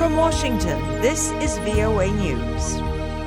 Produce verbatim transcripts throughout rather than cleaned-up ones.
from Washington, this is V O A News.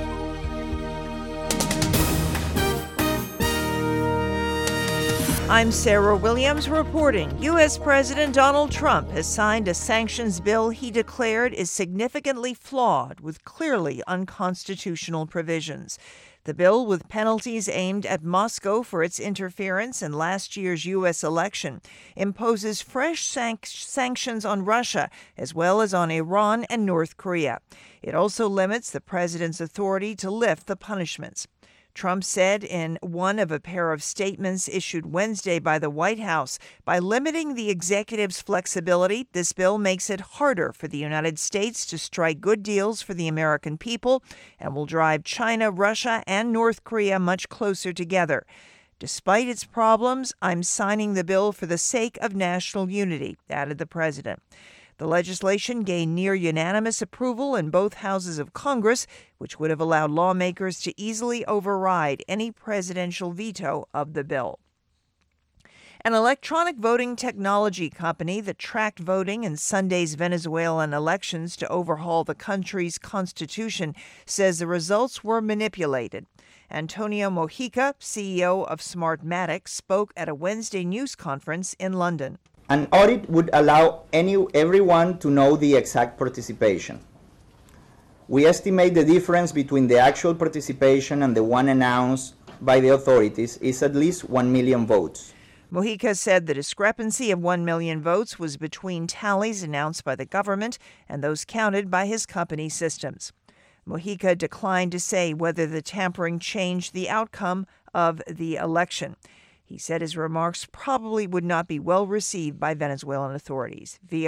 I'm Sarah Williams reporting. U S President Donald Trump has signed a sanctions bill he declared is significantly flawed with clearly unconstitutional provisions. The bill, with penalties aimed at Moscow for its interference in last year's U S election, imposes fresh sanc- sanctions on Russia as well as on Iran and North Korea. It also limits the president's authority to lift the punishments. Trump said in one of a pair of statements issued Wednesday by the White House, by limiting the executive's flexibility, this bill makes it harder for the United States to strike good deals for the American people and will drive China, Russia, and North Korea much closer together. Despite its problems, I'm signing the bill for the sake of national unity, added the president. The legislation gained near unanimous approval in both houses of Congress, which would have allowed lawmakers to easily override any presidential veto of the bill. An electronic voting technology company that tracked voting in Sunday's Venezuelan elections to overhaul the country's constitution says the results were manipulated. Antonio Mojica, C E O of Smartmatic, spoke at a Wednesday news conference in London. An audit would allow any, everyone to know the exact participation. We estimate the difference between the actual participation and the one announced by the authorities is at least one million votes. Mojica said the discrepancy of one million votes was between tallies announced by the government and those counted by his company systems. Mojica declined to say whether the tampering changed the outcome of the election. He said his remarks probably would not be well received by Venezuelan authorities.